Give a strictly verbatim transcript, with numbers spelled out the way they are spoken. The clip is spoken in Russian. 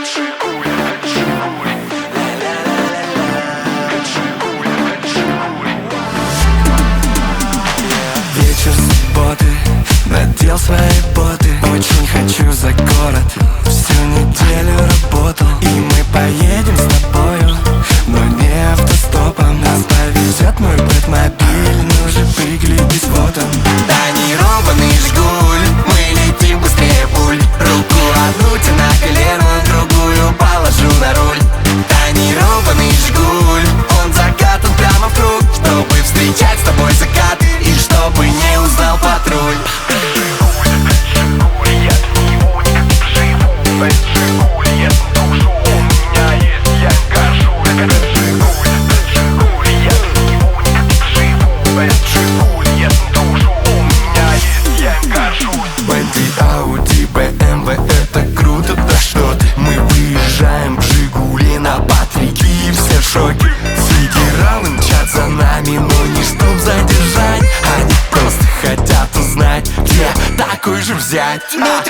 Вечер субботы, надел свои боты. Очень хочу за город, всю неделю работал. И мы поедем с тобою, но не автостопом. Нас повезет мой бэтмобиль, ну же приглядись, вот он. Тонированный Жигуль, мы летим быстрее пуль. Руку одну тебе на колено, другую положу на руль. Тонированный Жигуль, он закатан прямо в круг, чтобы встречать с тобой закат и чтобы не узнал патруль. Бенти, Ауди, бэ эм вэ, это круто, да что ты. Мы выезжаем в Жигули на Патрике и все в шоке. Федералы мчат за нами, но не чтоб задержать. Они просто хотят узнать, где такой же взять. Ну